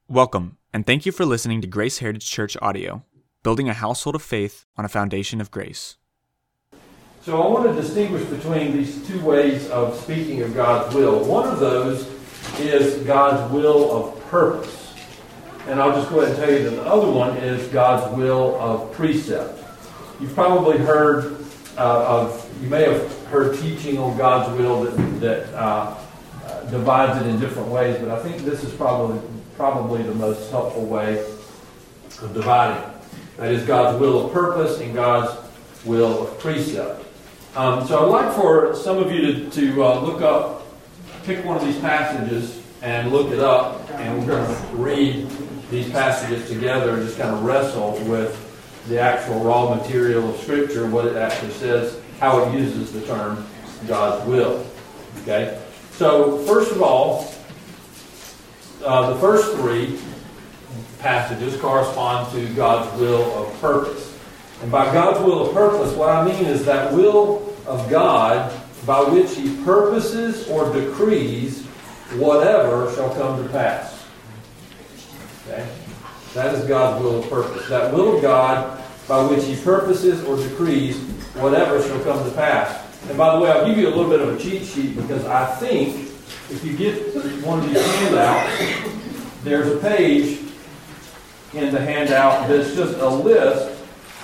Welcome, and thank you for listening to Grace Heritage Church audio, building a household of faith on a foundation of grace. So I want to distinguish between these two ways of speaking of God's will. One of those is God's will of purpose. And I'll just go ahead and tell you that the other one is God's will of precept. You've probably heard you may have heard teaching on God's will that divides it in different ways, but I think this is probably the most helpful way of dividing. That is God's will of purpose and God's will of precept. So I'd like for some of you to look up, pick one of these passages and look it up, and we're going to read these passages together and just kind of wrestle with the actual raw material of Scripture, what it actually says, how it uses the term God's will. Okay? So, first of all, the first three passages correspond to God's will of purpose. And by God's will of purpose, what I mean is that will of God by which He purposes or decrees whatever shall come to pass. Okay? That is God's will of purpose. That will of God by which He purposes or decrees whatever shall come to pass. And by the way, I'll give you a little bit of a cheat sheet because I think if you get one of these handouts, there's a page in the handout that's just a list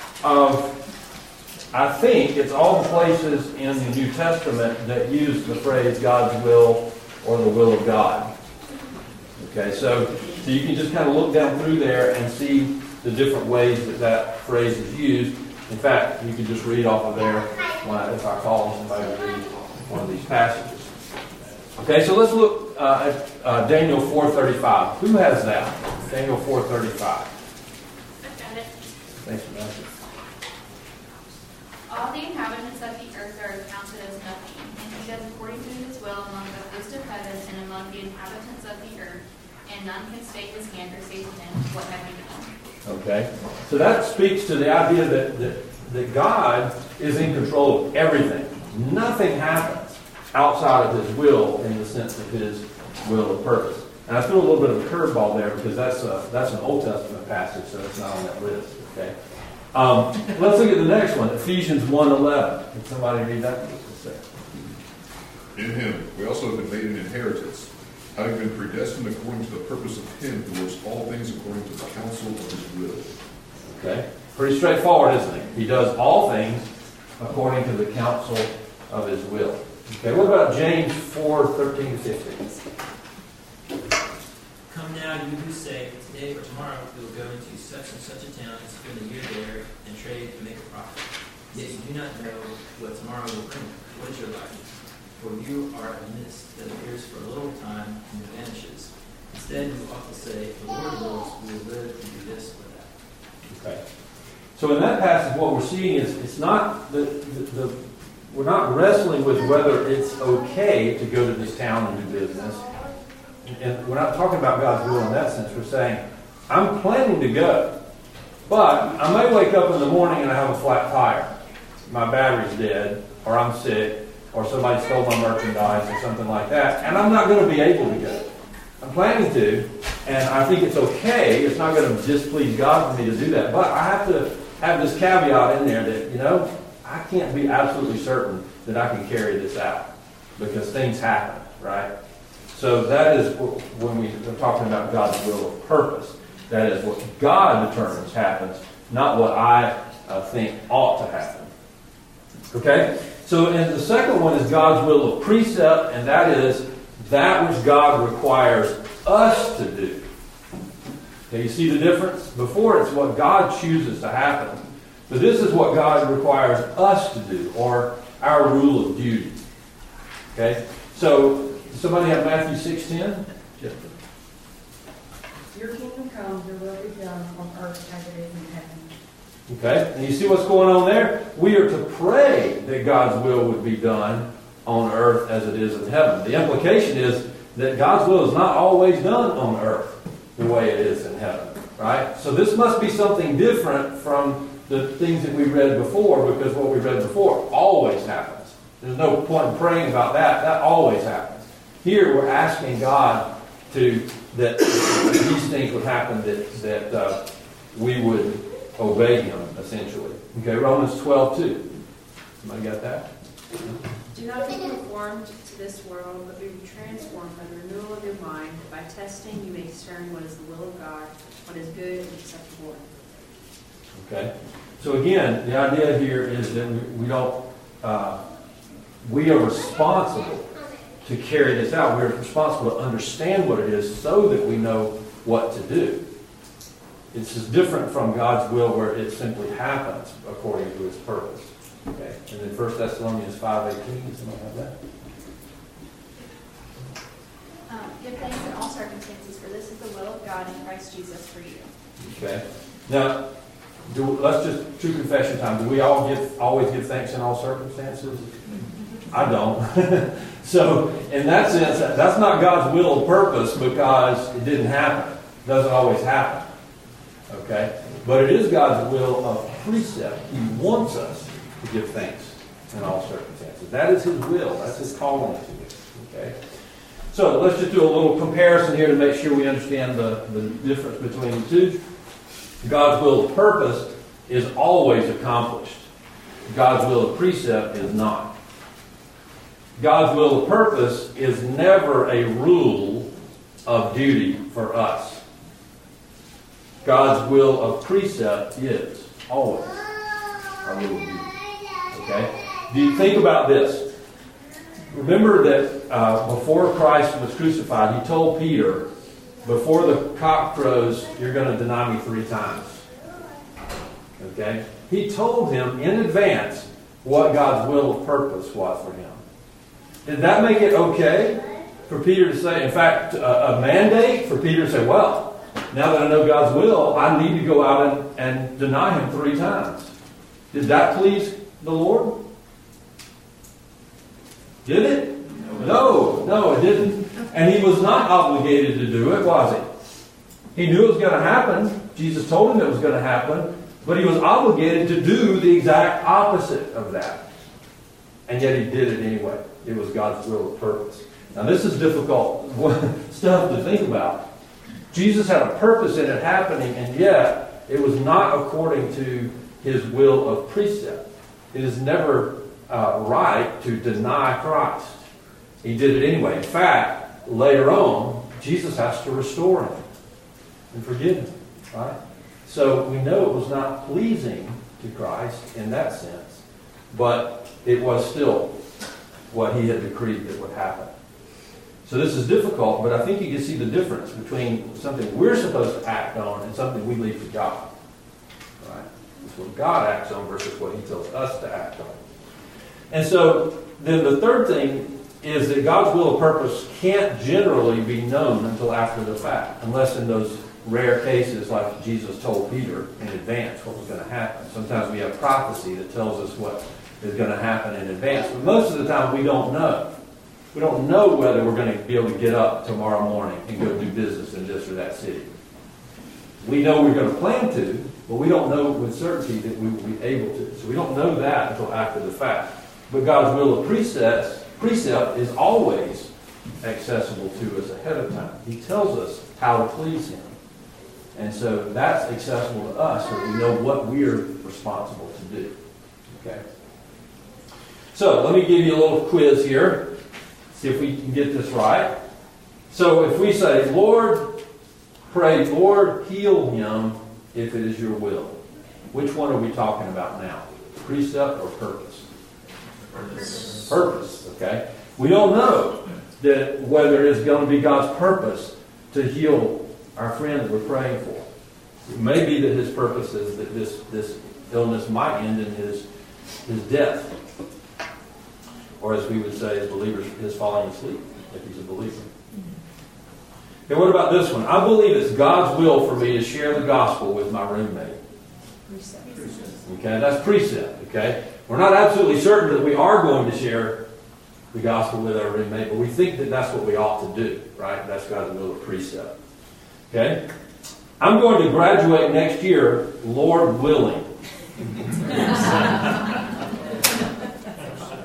of, I think it's all the places in the New Testament that use the phrase God's will or the will of God. Okay, so you can just kind of look down through there and see the different ways that phrase is used. In fact, you can just read off of there if I call somebody to read one of these passages. Okay, so let's look at Daniel 4:35. Who has that? Daniel 4:35. Got it. Thanks, Vanessa. All the inhabitants of the earth are counted as nothing, and He does according to His will among the host of heaven and among the inhabitants of the earth, and none can stay His hand or say to Him, "What have you done?" Okay, so that speaks to the idea that God is in control of everything. Nothing happens outside of His will in the sense of His will of purpose. And I threw a little bit of a curveball there because that's an Old Testament passage, so it's not on that list. Okay. Let's look at the next one, Ephesians 1:11. Can somebody read that? In Him, we also have been made an inheritance, having been predestined according to the purpose of Him who works all things according to the counsel of His will. Okay. Pretty straightforward, isn't it? He does all things according to the counsel of His will. Okay, what about James 4:13-15? Come now, you who say, today or tomorrow we will go into such and such a town and spend a year there and trade and make a profit. Yet you do not know what tomorrow will bring. What is your life? For you are a mist that appears for a little time and then vanishes. Instead, you ought to say, if the Lord wills, we will live and do this or that. Okay. So in that passage, what we're seeing is it's not we're not wrestling with whether it's okay to go to this town and do business. And we're not talking about God's will in that sense. We're saying, I'm planning to go. But I may wake up in the morning and I have a flat tire. My battery's dead, or I'm sick, or somebody stole my merchandise, or something like that. And I'm not going to be able to go. I'm planning to, and I think it's okay. It's not going to displease God for me to do that. But I have to have this caveat in there that, I can't be absolutely certain that I can carry this out because things happen, right? So that is when we're talking about God's will of purpose. That is what God determines happens, not what I think ought to happen. Okay? So and the second one is God's will of precept, and that is that which God requires us to do. Okay, you see the difference? Before it's what God chooses to happen. But this is what God requires us to do, or our rule of duty. Okay? So, does somebody have Matthew 6:10? Your kingdom come, your will be done on earth as it is in heaven. Okay? And you see what's going on there? We are to pray that God's will would be done on earth as it is in heaven. The implication is that God's will is not always done on earth the way it is in heaven. Right? So this must be something different from the things that we read before, because what we read before always happens. There's no point in praying about that. That always happens. Here we're asking God to that these things would happen, that we would obey him, essentially. Okay, Romans 12:2. Somebody got that? Do not be conformed to this world, but be transformed by the renewal of your mind. By testing, you may discern what is the will of God, what is good and acceptable. Okay. So again, the idea here is that we are responsible to carry this out. We're responsible to understand what it is so that we know what to do. It's just different from God's will where it simply happens according to His purpose. Okay. And then 1 Thessalonians 5:18. Does somebody have that? Give thanks in all circumstances, for this is the will of God in Christ Jesus for you. Okay. Now, let's just, true confession time. Do we always give thanks in all circumstances? I don't. So, in that sense, that's not God's will or purpose because it didn't happen. It doesn't always happen. Okay? But it is God's will of precept. He wants us to give thanks in all circumstances. That is His will. That's His calling to it. Okay? So, let's just do a little comparison here to make sure we understand the difference between the two. God's will of purpose is always accomplished. God's will of precept is not. God's will of purpose is never a rule of duty for us. God's will of precept is always our rule of duty. Okay? Do you think about this? Remember that before Christ was crucified, He told Peter, before the cock crows, you're going to deny me 3 times. Okay? He told him in advance what God's will of purpose was for him. Did that make it okay for Peter to say, in fact, a mandate for Peter to say, well, now that I know God's will, I need to go out and deny Him 3 times. Did that please the Lord? Did it? No, it didn't. And He was not obligated to do it, was He? He knew it was going to happen. Jesus told him it was going to happen. But He was obligated to do the exact opposite of that. And yet He did it anyway. It was God's will of purpose. Now this is difficult stuff to think about. Jesus had a purpose in it happening, and yet it was not according to His will of precept. It is never right to deny Christ. He did it anyway. In fact, later on, Jesus has to restore him and forgive him. Right? So we know it was not pleasing to Christ in that sense, but it was still what He had decreed that would happen. So this is difficult, but I think you can see the difference between something we're supposed to act on and something we leave to God. Right? It's what God acts on versus what He tells us to act on. And so then the third thing is that God's will of purpose can't generally be known until after the fact, unless in those rare cases like Jesus told Peter in advance what was going to happen. Sometimes we have prophecy that tells us what is going to happen in advance, but most of the time we don't know. We don't know whether we're going to be able to get up tomorrow morning and go do business in this or that city. We know we're going to plan to, but we don't know with certainty that we will be able to. So we don't know that until after the fact. But God's will of precept is always accessible to us ahead of time. He tells us how to please Him. And so that's accessible to us so we know what we're responsible to do. Okay? So let me give you a little quiz here. See if we can get this right. So if we say, Lord, pray, Lord, heal him if it is your will. Which one are we talking about now? Precept or purpose? Purpose, okay? We don't know that whether it's going to be God's purpose to heal our friend that we're praying for. It may be that His purpose is that this illness might end in his death. Or as we would say as believers, his falling asleep, if he's a believer. Okay, what about this one? I believe it's God's will for me to share the gospel with my roommate. Okay, that's precept, okay? We're not absolutely certain that we are going to share the gospel with our roommate, but we think that that's what we ought to do, right? That's God's will of precept. Okay? I'm going to graduate next year, Lord willing.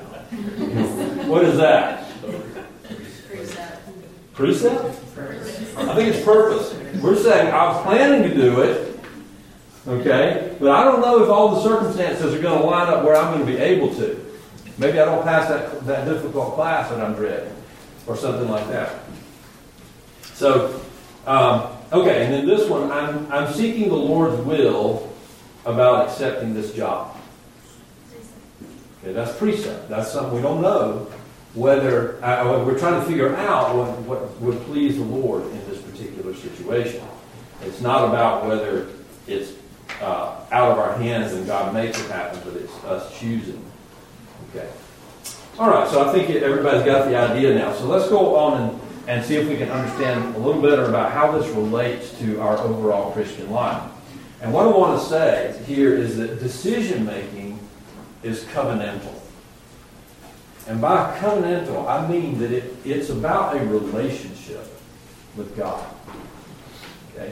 What is that? Precept. Precept? I think it's purpose. We're saying, I was planning to do it, okay, but I don't know if all the circumstances are going to line up where I'm going to be able to. Maybe I don't pass that difficult class that I'm dreading, or something like that. So, okay, and then this one, I'm seeking the Lord's will about accepting this job. Okay, that's precept. That's something we don't know whether, we're trying to figure out what would please the Lord in this particular situation. It's not about whether it's out of our hands and God makes it happen, but it's us choosing. Okay. All right, so I think everybody's got the idea now. So let's go on and see if we can understand a little better about how this relates to our overall Christian life. And what I want to say here is that decision-making is covenantal. And by covenantal, I mean that it's about a relationship with God. Okay?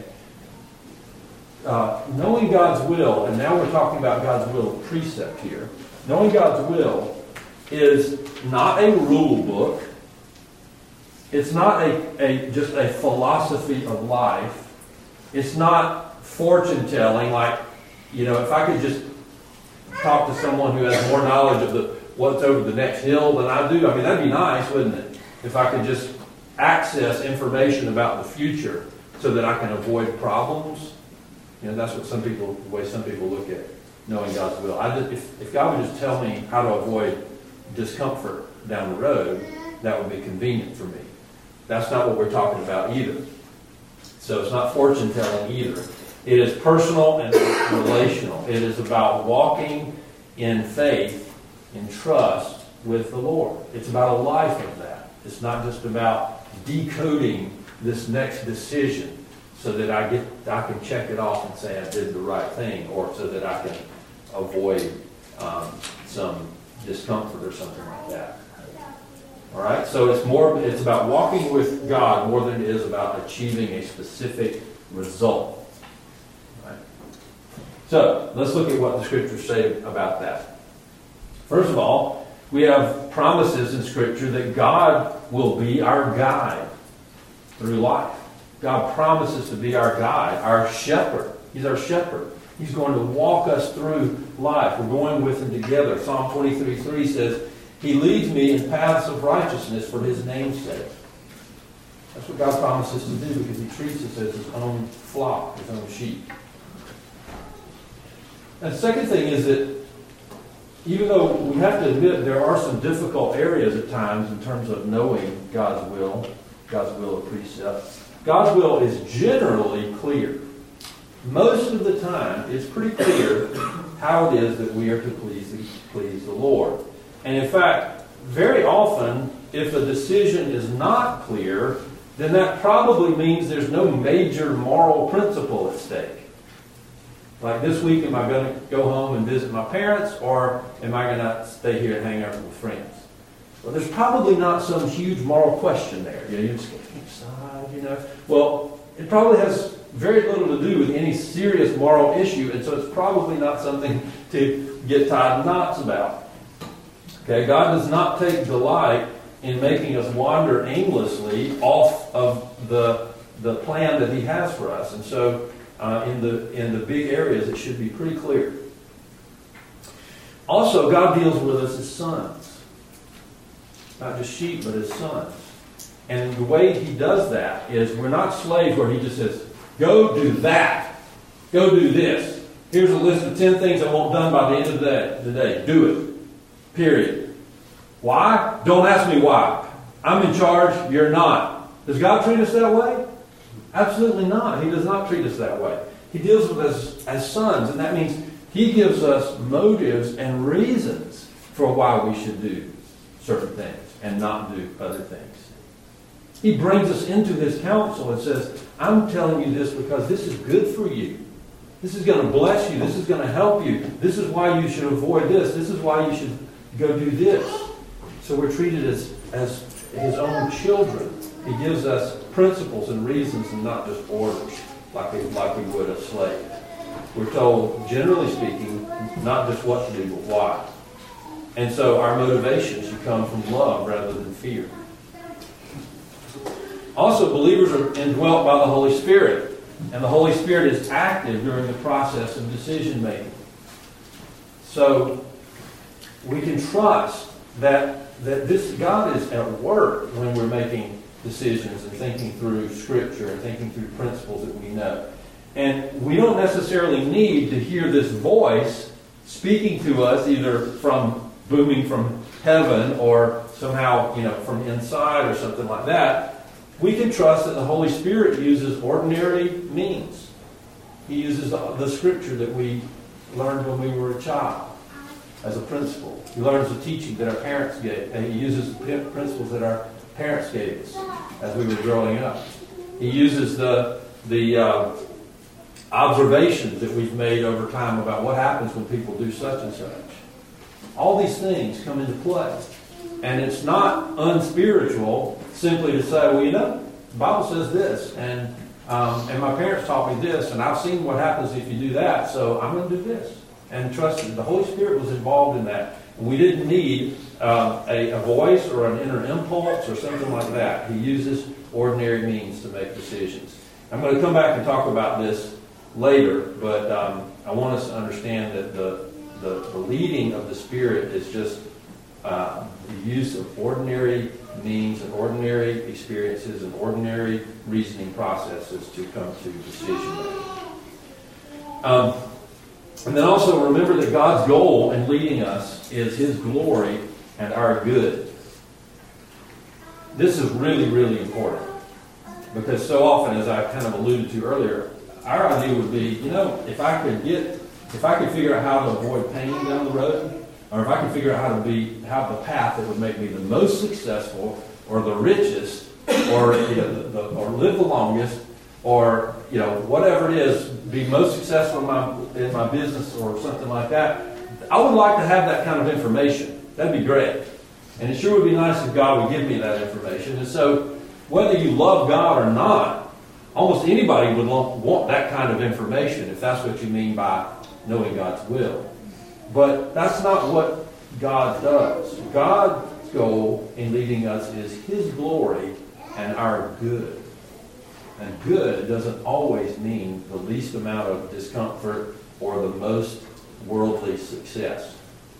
Knowing God's will, and now we're talking about God's will of precept here. Knowing God's will is not a rule book. It's not just a philosophy of life. It's not fortune telling, like, if I could just talk to someone who has more knowledge of what's over the next hill than I do. I mean, that'd be nice, wouldn't it? If I could just access information about the future so that I can avoid problems. That's what the way some people look at knowing God's will. If God would just tell me how to avoid discomfort down the road, that would be convenient for me. That's not what we're talking about either. So it's not fortune telling either. It is personal and relational. It is about walking in faith, in trust with the Lord. It's about a life of that. It's not just about decoding this next decision so that I can check it off and say I did the right thing, or so that I can avoid some discomfort or something like that. All right? So it's about walking with God more than it is about achieving a specific result. All right? So let's look at what the Scriptures say about that. First of all, we have promises in Scripture that God will be our guide through life. God promises to be our guide, our shepherd. He's our shepherd. He's going to walk us through life. We're going with Him together. Psalm 23:3 says, He leads me in paths of righteousness for His name's sake. That's what God promises to do, because He treats us as His own flock, His own sheep. And the second thing is that even though we have to admit there are some difficult areas at times in terms of knowing God's will of precept, God's will is generally clear. Most of the time, it's pretty clear how it is that we are to please the Lord. And in fact, very often, if a decision is not clear, then that probably means there's no major moral principle at stake. Like this week, am I going to go home and visit my parents, or am I going to stay here and hang out with friends? Well, there's probably not some huge moral question there. You just can't decide, Well, it probably has very little to do with any serious moral issue, and so it's probably not something to get tied in knots about. Okay, God does not take delight in making us wander aimlessly off of the plan that He has for us, and so in the big areas it should be pretty clear. Also, God deals with us as sons, not just sheep, but as sons. And the way He does that is we're not slaves where He just says, go do that. Go do this. Here's a list of 10 things I want done by the end of the day. Do it. Period. Why? Don't ask me why. I'm in charge. You're not. Does God treat us that way? Absolutely not. He does not treat us that way. He deals with us as sons, and that means He gives us motives and reasons for why we should do certain things and not do other things. He brings us into His counsel and says, I'm telling you this because this is good for you. This is going to bless you. This is going to help you. This is why you should avoid this. This is why you should go do this. So we're treated as His own children. He gives us principles and reasons and not just orders like we would a slave. We're told, generally speaking, not just what to do, but why. And so our motivation should come from love rather than fear. Also, believers are indwelt by the Holy Spirit, and the Holy Spirit is active during the process of decision making. So we can trust that this God is at work when we're making decisions and thinking through Scripture and thinking through principles that we know. And we don't necessarily need to hear this voice speaking to us either from booming from heaven or somehow, from inside or something like that. We can trust that the Holy Spirit uses ordinary means. He uses the Scripture that we learned when we were a child as a principle. He learns the teaching that our parents gave, and he uses the principles that our parents gave us as we were growing up. He uses the observations that we've made over time about what happens when people do such and such. All these things come into play. And it's not unspiritual simply to say, well, the Bible says this, and my parents taught me this, and I've seen what happens if you do that, so I'm going to do this. And trust me, the Holy Spirit was involved in that. And we didn't need a voice or an inner impulse or something like that. He uses ordinary means to make decisions. I'm going to come back and talk about this later, but I want us to understand that the leading of the Spirit is just the use of ordinary means and ordinary experiences and ordinary reasoning processes to come to decision making. And then also remember that God's goal in leading us is His glory and our good. This is really, really important. Because so often, as I kind of alluded to earlier, our idea would be, if I could figure out how to avoid pain down the road, or if I could figure out how to have the path that would make me the most successful, or the richest, or or live the longest, or whatever it is, be most successful in my business or something like that. I would like to have that kind of information. That'd be great, and it sure would be nice if God would give me that information. And so, whether you love God or not, almost anybody would want that kind of information if that's what you mean by knowing God's will. But that's not what God does. God's goal in leading us is His glory and our good. And good doesn't always mean the least amount of discomfort or the most worldly success.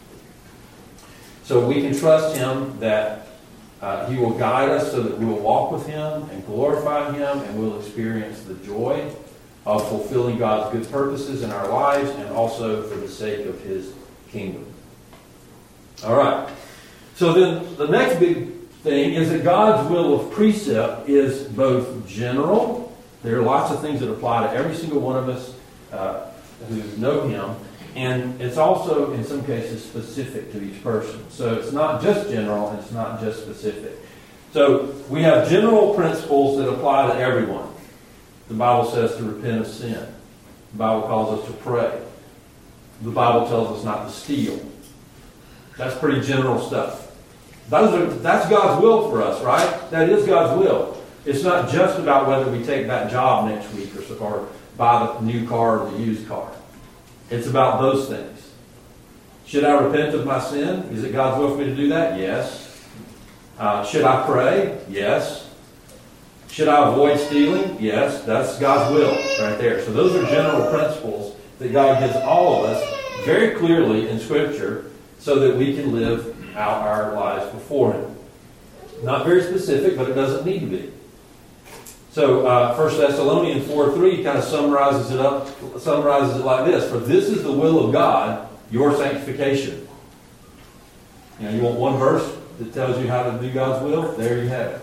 So we can trust Him that He will guide us so that we will walk with Him and glorify Him, and we'll experience the joy of fulfilling God's good purposes in our lives, and also for the sake of His kingdom. All right. So then the next big thing is that God's will of precept is both general. There are lots of things that apply to every single one of us who know Him. And it's also, in some cases, specific to each person. So it's not just general, and it's not just specific. So we have general principles that apply to everyone. The Bible says to repent of sin. The Bible calls us to pray. The Bible tells us not to steal. That's pretty general stuff. That's God's will for us, right? That is God's will. It's not just about whether we take that job next week or buy the new car or the used car. It's about those things. Should I repent of my sin? Is it God's will for me to do that? Yes. Should I pray? Yes. Should I avoid stealing? Yes. That's God's will right there. So those are general principles that God gives all of us very clearly in Scripture so that we can live out our lives before Him. Not very specific, but it doesn't need to be. So 1 Thessalonians 4:3 kind of summarizes it like this: for this is the will of God, your sanctification. You want one verse that tells you how to do God's will? There you have it.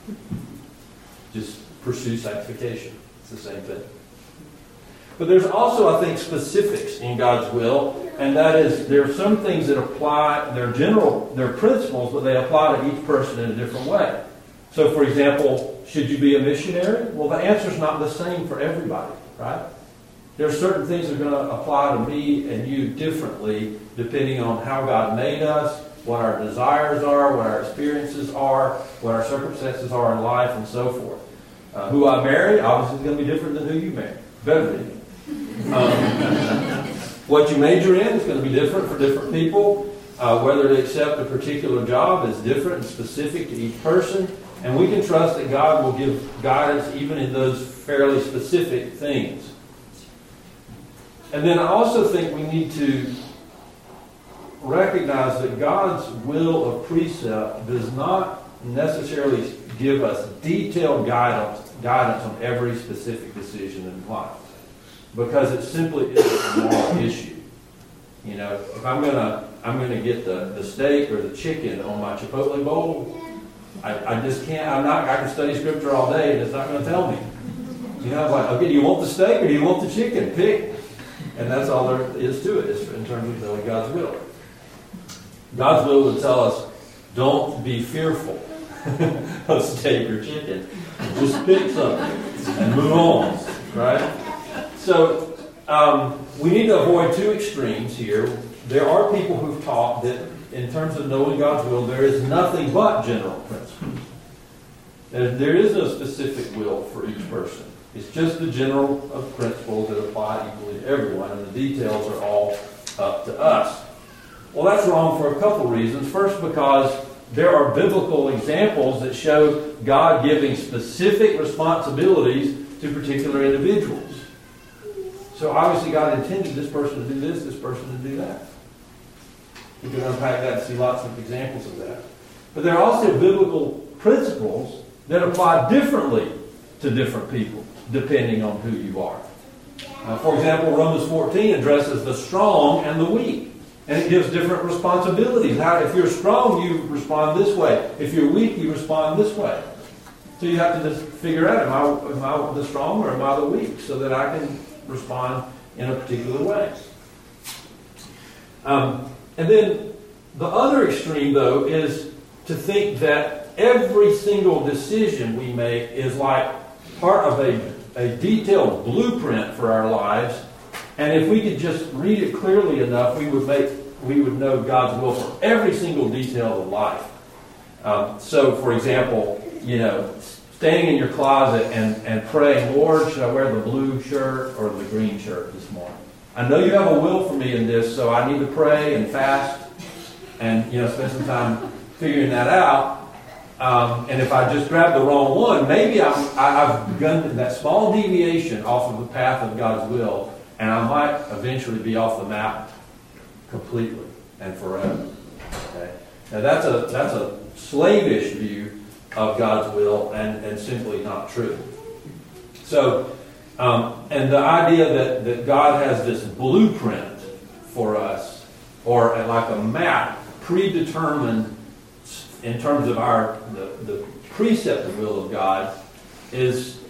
Just pursue sanctification. It's the same thing. But there's also, I think, specifics in God's will, and that is there are some things that apply, they're principles, but they apply to each person in a different way. So, for example, should you be a missionary? Well, the answer's not the same for everybody, right? There are certain things that are going to apply to me and you differently depending on how God made us, what our desires are, what our experiences are, what our circumstances are in life, and so forth. Who I marry, obviously, is going to be different than who you marry. Better be. What you major in is going to be different for different people. Whether to accept a particular job is different and specific to each person. And we can trust that God will give guidance even in those fairly specific things. And then I also think we need to recognize that God's will of precept does not necessarily give us detailed guidance on every specific decision in life, because it simply isn't a moral issue. You know, if I'm gonna get the steak or the chicken on my Chipotle bowl, I just can't. I can study scripture all day and it's not going to tell me. You know, like, okay, do you want the steak or do you want the chicken? Pick. And that's all there is to it, in terms of knowing God's will. God's will would tell us, don't be fearful of steak or chicken. Just pick something and move on, right? So we need to avoid two extremes here. There are people who've taught that in terms of knowing God's will, there is nothing but general principles. There is no specific will for each person. It's just the general principles that apply equally to everyone, and the details are all up to us. Well, that's wrong for a couple reasons. First, because there are biblical examples that show God giving specific responsibilities to particular individuals. So obviously God intended this person to do this person to do that. You can unpack that and see lots of examples of that. But there are also biblical principles that apply differently to different people, depending on who you are. For example, Romans 14 addresses the strong and the weak. And it gives different responsibilities. If you're strong, you respond this way. If you're weak, you respond this way. So you have to just figure out, am I the strong or am I the weak? So that I can respond in a particular way. And then the other extreme, though, is to think that every single decision we make is like part of a detailed blueprint for our lives. And if we could just read it clearly enough, we would know God's will for every single detail of life. So, for example, standing in your closet and praying, Lord, should I wear the blue shirt or the green shirt this morning? I know you have a will for me in this, so I need to pray and fast and spend some time figuring that out. And if I just grab the wrong one, maybe I've begun that small deviation off of the path of God's will, and I might eventually be off the map completely and forever. Okay? Now that's a slavish view of God's will and simply not true. So, and the idea that God has this blueprint for us, or like a map predetermined in terms of the preceptive will of God, is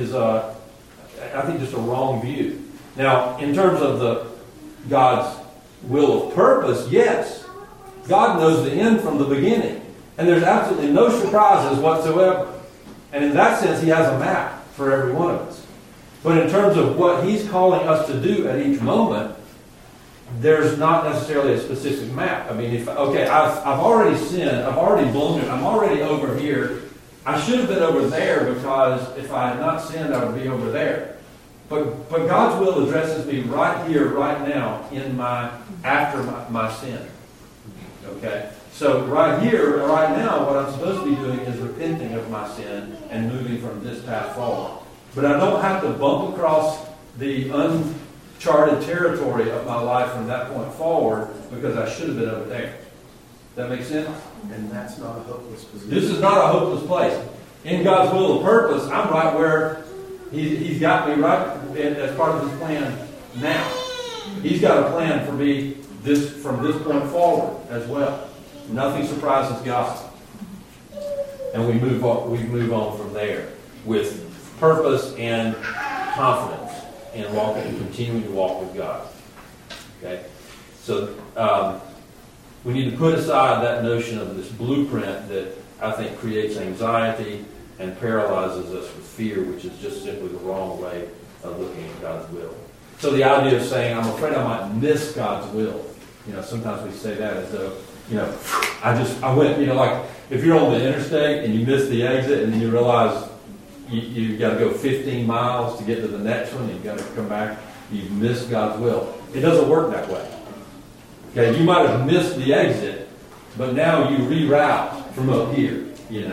I think just a wrong view. Now, in terms of God's will of purpose, yes, God knows the end from the beginning, and there's absolutely no surprises whatsoever. And in that sense, He has a map for every one of us. But in terms of what He's calling us to do at each moment, there's not necessarily a specific map. I mean, I've already sinned, I've already blown it, I'm already over here. I should have been over there, because if I had not sinned, I would be over there. But God's will addresses me right here, right now, after my sin. Okay? So right here, right now, what I'm supposed to be doing is repenting of my sin and moving from this path forward. But I don't have to bump across the uncharted territory of my life from that point forward, because I should have been over there. Does that make sense? And that's not a hopeless position. This is not a hopeless place. In God's will and purpose, I'm right where He's got me right as part of His plan now. He's got a plan for me from this point forward as well. Nothing surprises God. And we move on from there with purpose and confidence in continuing to walk with God. Okay? So we need to put aside that notion of this blueprint that I think creates anxiety and paralyzes us with fear, which is just simply the wrong way of looking at God's will. So the idea of saying, I'm afraid I might miss God's will. Sometimes we say that as though, I went, like if you're on the interstate and you miss the exit and then you realize you've got to go 15 miles to get to the next one, you've got to come back, you've missed God's will. It doesn't work that way. Okay, you might have missed the exit, but now you reroute from up here,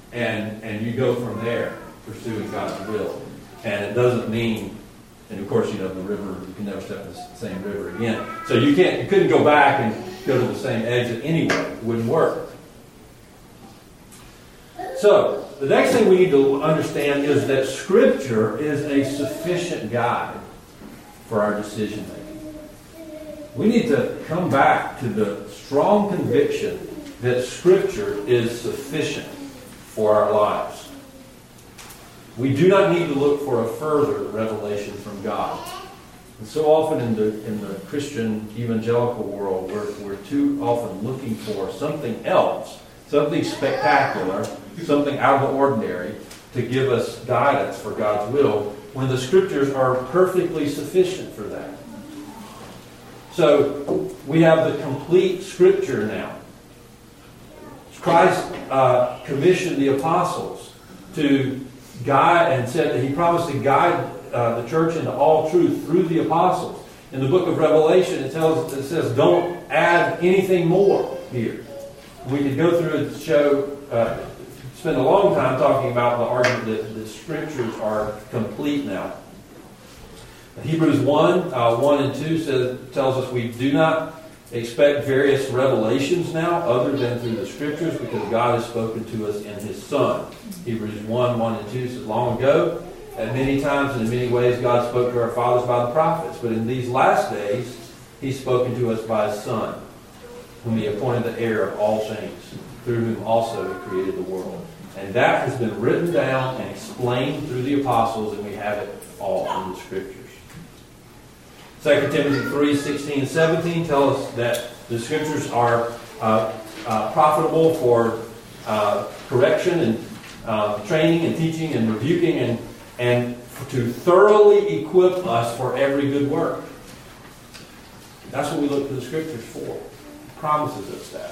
And you go from there, pursuing God's will. And it doesn't mean, and of course, the river, you can never step in the same river again. So you couldn't go back and go to the same exit anyway. It wouldn't work. So, the next thing we need to understand is that Scripture is a sufficient guide for our decision making. We need to come back to the strong conviction that Scripture is sufficient for our lives. We do not need to look for a further revelation from God. And so often in the Christian evangelical world, we're too often looking for something else, something spectacular, something out of the ordinary to give us guidance for God's will, when the Scriptures are perfectly sufficient for that. So we have the complete Scripture now. Christ commissioned the apostles to guide, and said that He promised to guide the church into all truth through the apostles. In the book of Revelation, it says, don't add anything more here. We could go through and spend a long time talking about the argument that the Scriptures are complete now. Hebrews 1 and 2 tells us we do not expect various revelations now other than through the Scriptures, because God has spoken to us in His Son. Hebrews 1 and 2 says, long ago, at many times and in many ways, God spoke to our fathers by the prophets. But in these last days, He's spoken to us by His Son, whom He appointed the heir of all things, through whom also He created the world. And that has been written down and explained through the apostles, and we have it all in the Scriptures. 2 Timothy 3:16 and 17 tell us that the Scriptures are profitable for correction and training and teaching and rebuking and to thoroughly equip us for every good work. That's what we look to the Scriptures for. It promises us that.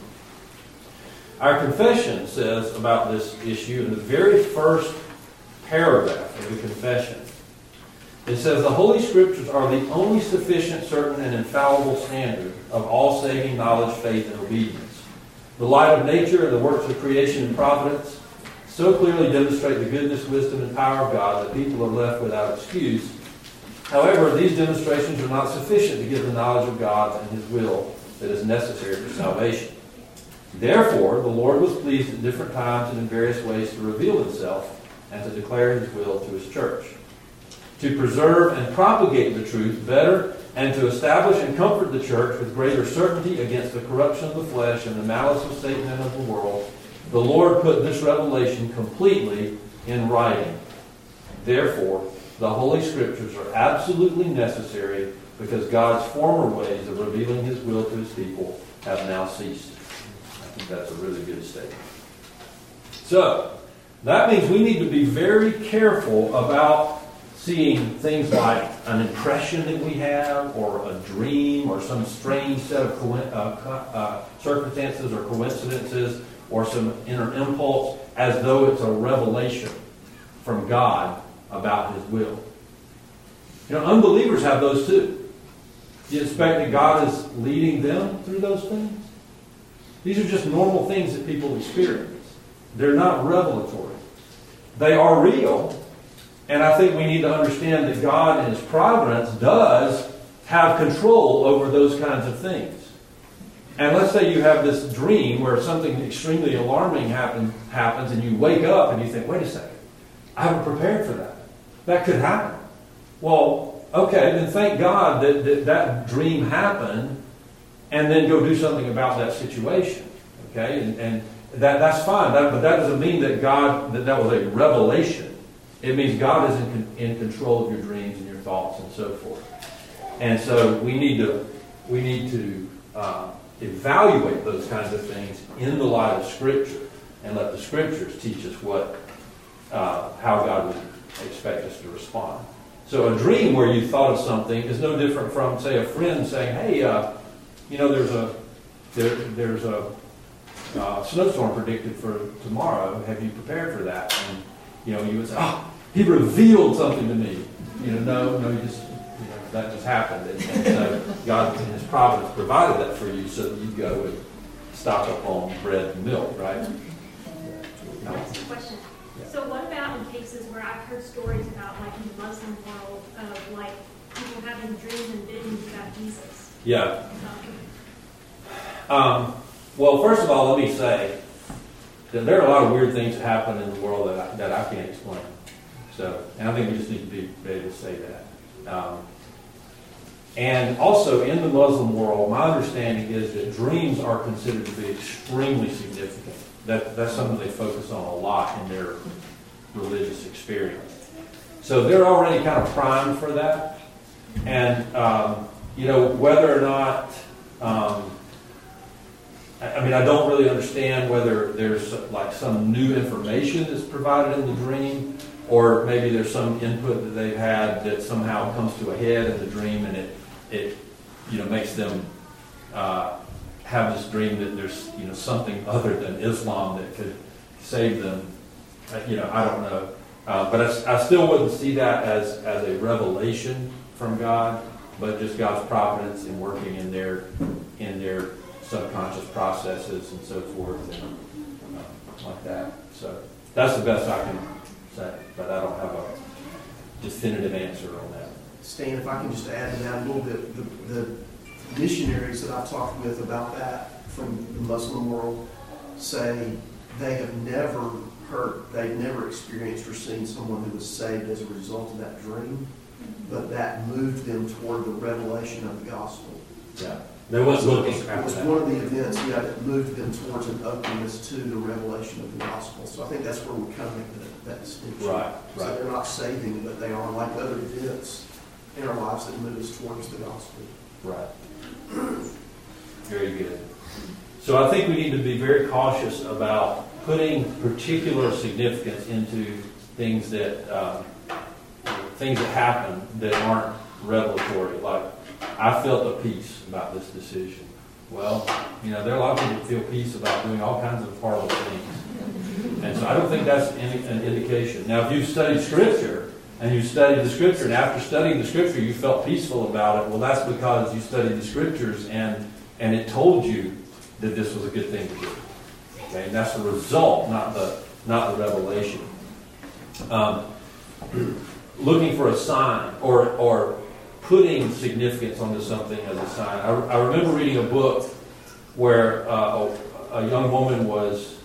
Our confession says about this issue in the very first paragraph of the confession. It says, the Holy Scriptures are the only sufficient, certain, and infallible standard of all saving knowledge, faith, and obedience. The light of nature and the works of creation and providence so clearly demonstrate the goodness, wisdom, and power of God that people are left without excuse. However, these demonstrations are not sufficient to give the knowledge of God and His will that is necessary for salvation. Therefore, the Lord was pleased at different times and in various ways to reveal Himself and to declare His will to His church, to preserve and propagate the truth better, and to establish and comfort the church with greater certainty against the corruption of the flesh and the malice of Satan and of the world. The Lord put this revelation completely in writing. Therefore, the Holy Scriptures are absolutely necessary, because God's former ways of revealing His will to His people have now ceased. I think that's a really good statement. So, that means we need to be very careful about seeing things like an impression that we have, or a dream, or some strange set of circumstances or coincidences, or some inner impulse, as though it's a revelation from God about His will. Unbelievers have those too. Do you expect that God is leading them through those things? These are just normal things that people experience. They're not revelatory. They are real. And I think we need to understand that God in His providence does have control over those kinds of things. And let's say you have this dream where something extremely alarming happens, and you wake up and you think, wait a second, I haven't prepared for that. That could happen. Well, okay, then thank God that dream happened, and then go do something about that situation. Okay? And that's fine. But that doesn't mean that that was a revelation. It means God is in control of your dreams and your thoughts and so forth. And so we need to evaluate those kinds of things in the light of Scripture, and let the Scriptures teach us how God would expect us to respond. So a dream where you thought of something is no different from, say, a friend saying, "Hey, there's a snowstorm predicted for tomorrow. Have you prepared for that?" And you would say, "Oh, He revealed something to me." No, that just happened. And so God in His providence provided that for you, so that you go and stock up on bread and milk, right? That's a question. Yeah. So what about in cases where I've heard stories about, like in the Muslim world, of like people having dreams and visions about Jesus? Yeah. Well, first of all, let me say that there are a lot of weird things that happen in the world that I can't explain. So, and I think we just need to be able to say that. And also in the Muslim world, my understanding is that dreams are considered to be extremely significant. That's something they focus on a lot in their religious experience. So they're already kind of primed for that. And, whether or not, I don't really understand whether there's like some new information that's provided in the dream, or maybe there's some input that they've had that somehow comes to a head in the dream, and it makes them have this dream that there's something other than Islam that could save them. I don't know, but I still wouldn't see that as a revelation from God, but just God's providence in working in their subconscious processes and so forth, and like that. So that's the best I can say, but I don't have a definitive answer on that. Stan, if I can just add to that a little bit, the missionaries that I've talked with about that from the Muslim world say they have never they've never experienced or seen someone who was saved as a result of that dream, but that moved them toward the revelation of the gospel. Yeah. They wasn't looking It after was that. one of the events, that moved them towards an openness to the revelation of the gospel. So I think that's where we kind of make that distinction. Right. So they're not saving, but they are like other events in our lives that move us towards the gospel. Right. Very good. So I think we need to be very cautious about putting particular significance into things that happen that aren't revelatory. Like, I felt a peace about this decision. Well, there are a lot of people that feel peace about doing all kinds of horrible things. And so I don't think that's an indication. Now, if you've studied Scripture, and you studied the Scripture, and after studying the Scripture you felt peaceful about it, well, that's because you studied the Scriptures and it told you that this was a good thing to do. Okay? And that's the result, not the revelation. Looking for a sign or putting significance onto something as a sign. I remember reading a book where a young woman was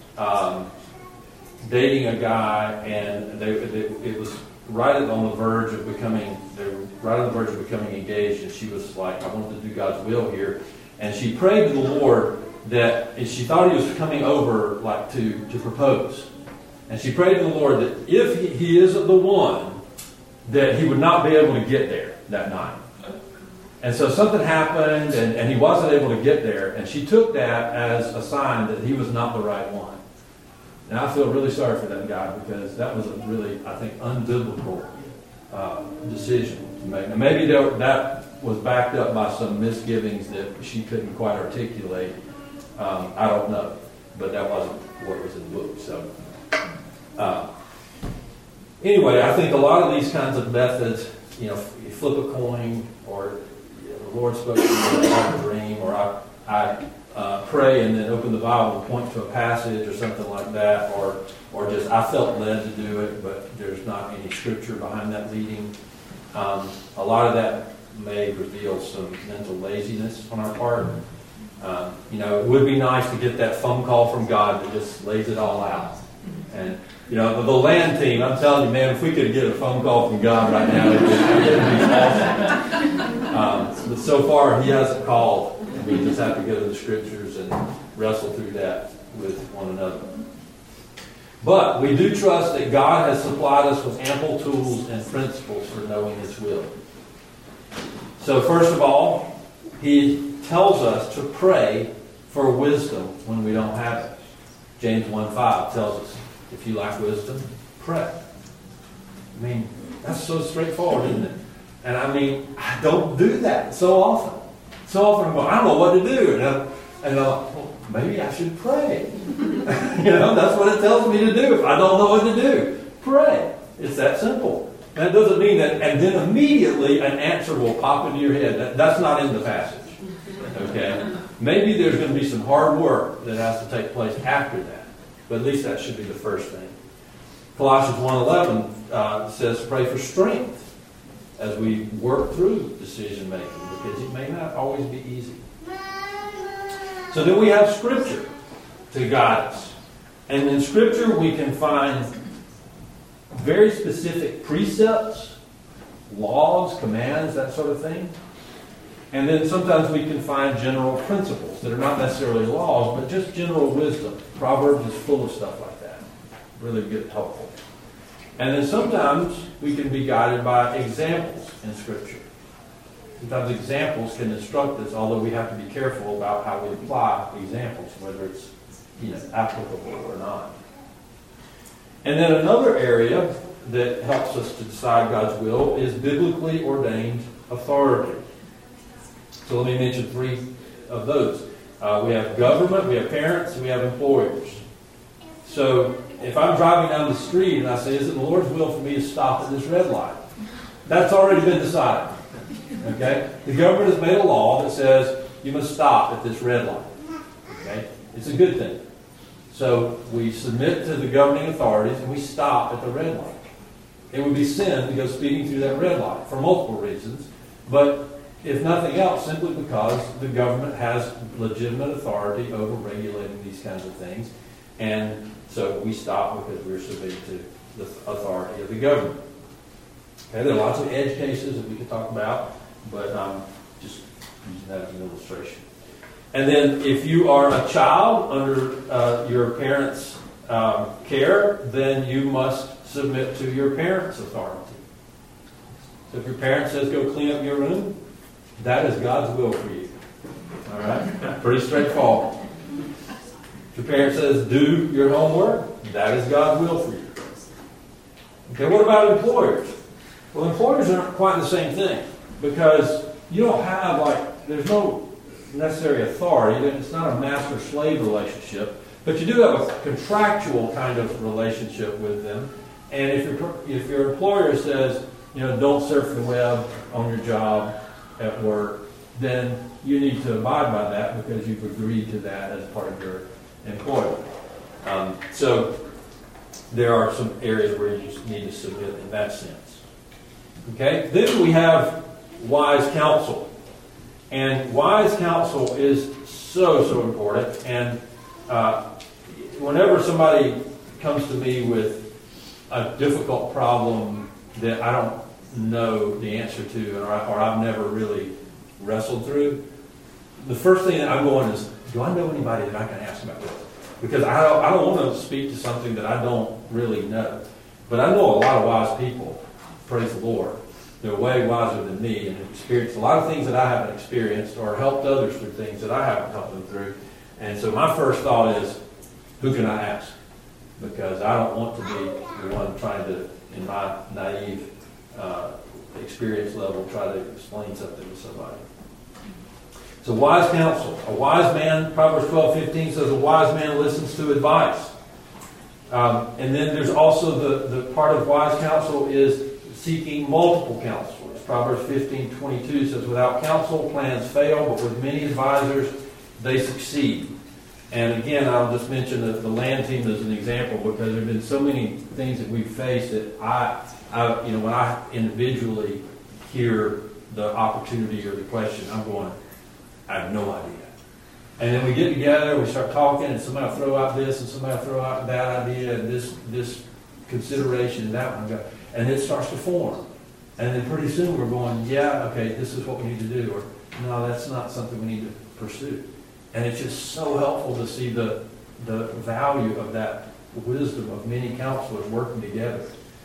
dating a guy, and it was right on the verge of becoming engaged, and she was like, I wanted to do God's will here. And she prayed to the Lord that, and she thought he was coming over like to propose. And she prayed to the Lord that if he isn't the one, that he would not be able to get there that night. And so something happened, and he wasn't able to get there, and she took that as a sign that he was not the right one. Now, I feel really sorry for that guy, because that was a really, I think, unbiblical decision to make. Now, maybe that was backed up by some misgivings that she couldn't quite articulate. I don't know, but that wasn't what was in the book. So, anyway, I think a lot of these kinds of methods, you flip a coin, or the Lord spoke to me in a dream, or I pray and then open the Bible and point to a passage or something like that, or just I felt led to do it, but there's not any scripture behind that leading. A lot of that may reveal some mental laziness on our part. It would be nice to get that phone call from God that just lays it all out. And the land team, I'm telling you, man, if we could get a phone call from God right now, it'd be awesome. But so far, He hasn't called. We just have to go to the Scriptures and wrestle through that with one another. But we do trust that God has supplied us with ample tools and principles for knowing His will. So first of all, He tells us to pray for wisdom when we don't have it. James 1:5 tells us, if you lack wisdom, pray. I mean, that's so straightforward, isn't it? And I don't do that so often. So often I'm going, I don't know what to do. And well, maybe I should pray. That's what it tells me to do. If I don't know what to do, pray. It's that simple. That doesn't mean that, and then immediately an answer will pop into your head. That's not in the passage. Okay? Maybe there's going to be some hard work that has to take place after that. But at least that should be the first thing. Colossians 1:11 says pray for strength as we work through decision making, because it may not always be easy. So then we have Scripture to guide us. And in Scripture we can find very specific precepts, laws, commands, that sort of thing. And then sometimes we can find general principles that are not necessarily laws, but just general wisdom. Proverbs is full of stuff like that. Really good, helpful. And then sometimes we can be guided by examples in Scripture. Sometimes examples can instruct us, although we have to be careful about how we apply examples, whether it's applicable or not. And then another area that helps us to decide God's will is biblically ordained authority. So let me mention three of those. We have government, we have parents, and we have employers. So if I'm driving down the street and I say, is it the Lord's will for me to stop at this red light? That's already been decided. Okay? The government has made a law that says you must stop at this red light. Okay? It's a good thing. So we submit to the governing authorities and we stop at the red light. It would be sin to go speeding through that red light for multiple reasons. But if nothing else, simply because the government has legitimate authority over regulating these kinds of things. And so we stop because we're submitted to the authority of the government. Okay, there are lots of edge cases that we could talk about, but I'm just using that as an illustration. And then if you are a child under your parents' care, then you must submit to your parents' authority. So if your parent says go clean up your room, that is God's will for you. All right? Pretty straightforward. If your parent says do your homework, that is God's will for you. Okay, what about employers? Well, employers aren't quite the same thing, because you don't have, there's no necessary authority. It's not a master-slave relationship, but you do have a contractual kind of relationship with them. And if your employer says, don't surf the web on your job at work, then you need to abide by that because you've agreed to that as part of your employment. So there are some areas where you just need to submit in that sense. Okay? Then we have wise counsel. And wise counsel is so important. And whenever somebody comes to me with a difficult problem that I don't know the answer to, or I've never really wrestled through, the first thing that I'm going is, do I know anybody that I can ask about this? Because I don't want to speak to something that I don't really know. But I know a lot of wise people, praise the Lord. They're way wiser than me and have experienced a lot of things that I haven't experienced, or helped others through things that I haven't helped them through. And so my first thought is, who can I ask? Because I don't want to be the one trying to, in my naive experience level, try to explain something to somebody. So wise counsel. A wise man, Proverbs 12:15 says, a wise man listens to advice. And then there's also the part of wise counsel is seeking multiple counselors. Proverbs 15:22 says, without counsel, plans fail, but with many advisors, they succeed. And again, I'll just mention the land team as an example, because there have been so many things that we've faced that when I individually hear the opportunity or the question, I'm going, I have no idea. And then we get together, we start talking, and somebody will throw out this, and somebody will throw out that idea, and this consideration, and that one. And it starts to form. And then pretty soon we're going, yeah, okay, this is what we need to do. Or, no, that's not something we need to pursue. And it's just so helpful to see the value of that wisdom of many counselors working together.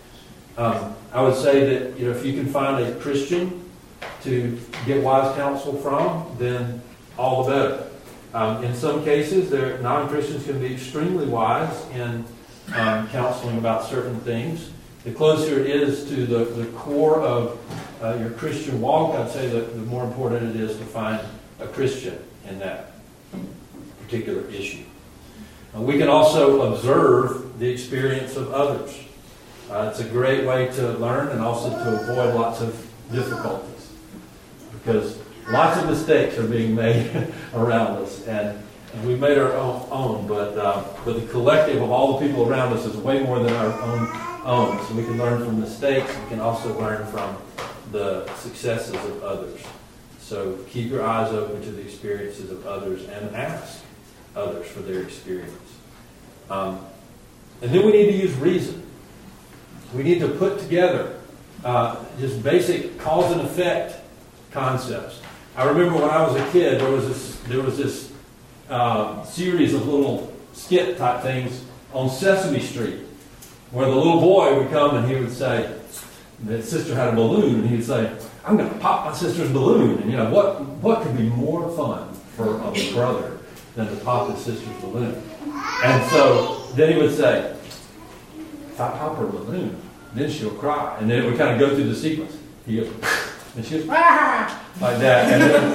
I would say that if you can find a Christian to get wise counsel from, then all the better. In some cases, non-Christians can be extremely wise in counseling about certain things. The closer it is to the core of your Christian walk, I'd say that the more important it is to find a Christian in that particular issue. We can also observe the experience of others. It's a great way to learn and also to avoid lots of difficulties, because lots of mistakes are being made around us. And and we've made our own, but the collective of all the people around us is way more than our own. So we can learn from mistakes. We can also learn from the successes of others. So keep your eyes open to the experiences of others and ask others for their experience. And then we need to use reason. We need to put together just basic cause and effect concepts. I remember when I was a kid, there was this series of little skit type things on Sesame Street, where the little boy would come and he would say, that sister had a balloon, and he would say, "I'm going to pop my sister's balloon." And what could be more fun for a brother than to pop his sister's balloon? And so then he would say, "If I pop her balloon, then she'll cry." And then it would kind of go through the sequence. He goes, and she goes, "Ah!" like that.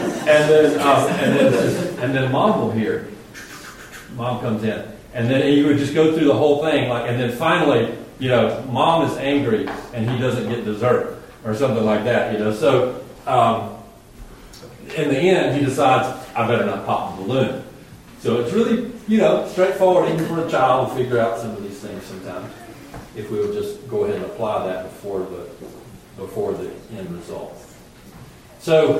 And then mom will hear. Mom comes in. And then you would just go through the whole thing. And then finally, mom is angry and he doesn't get dessert or something like that. So in the end, he decides, I better not pop the balloon. So it's really, straightforward even for a child to figure out some of these things sometimes, if we would just go ahead and apply that before the end result. So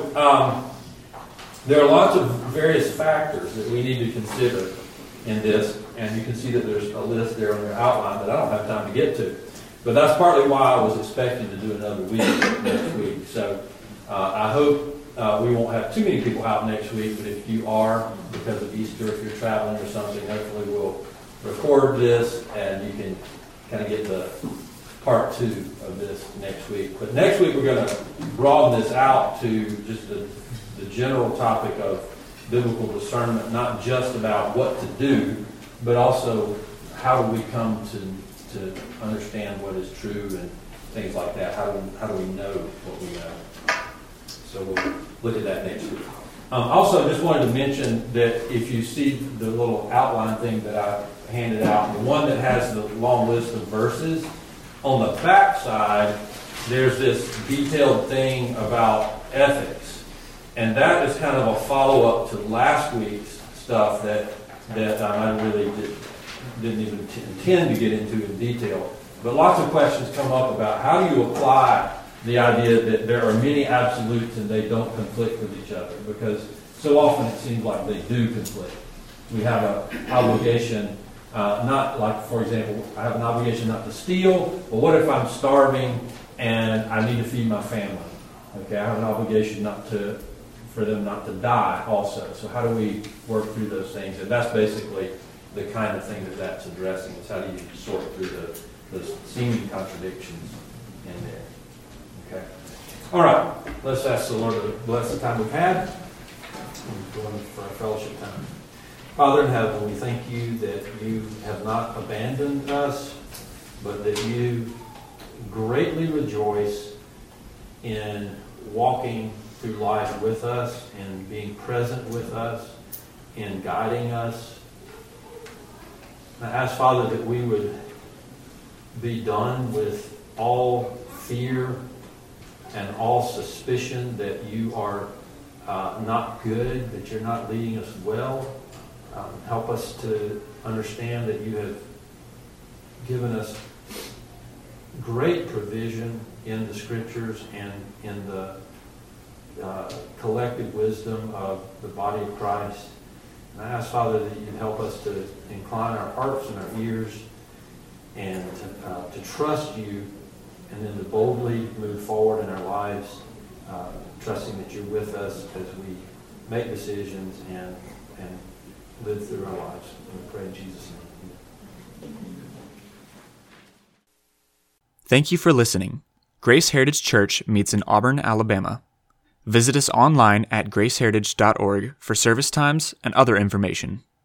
there are lots of various factors that we need to consider in this, and you can see that there's a list there on your outline that I don't have time to get to. But that's partly why I was expecting to do another week next week. So I hope we won't have too many people out next week, but if you are, because of Easter, if you're traveling or something, hopefully we'll record this and you can kind of get the part 2 of this next week. But next week we're going to broaden this out to just the general topic of biblical discernment, not just about what to do, but also how do we come to understand what is true and things like that. How do we know what we know? So we'll look at that next week. Also, just wanted to mention that if you see the little outline thing that I handed out, the one that has the long list of verses, on the back side, there's this detailed thing about ethics. And that is kind of a follow-up to last week's stuff that I really didn't even intend to get into in detail. But lots of questions come up about how do you apply the idea that there are many absolutes and they don't conflict with each other, because so often it seems like they do conflict. We have an obligation, not like, for example, I have an obligation not to steal, but what if I'm starving and I need to feed my family? Okay, I have an obligation for them not to die also. So how do we work through those things? And that's basically the kind of thing that's addressing, is how do you sort through the seeming contradictions in there. Okay. All right. Let's ask the Lord to bless the time we've had. We're going for our fellowship time. Father in heaven, we thank you that you have not abandoned us, but that you greatly rejoice in walking through life with us and being present with us and guiding us. I ask, Father, that we would be done with all fear and all suspicion that you are not good, that you're not leading us well. Help us to understand that you have given us great provision in the Scriptures and in the collective wisdom of the body of Christ. And I ask, Father, that you'd help us to incline our hearts and our ears and to trust you, and then to boldly move forward in our lives, trusting that you're with us as we make decisions and live through our lives. And we pray in Jesus' name. Thank you for listening. Grace Heritage Church meets in Auburn, Alabama. Visit us online at graceheritage.org for service times and other information.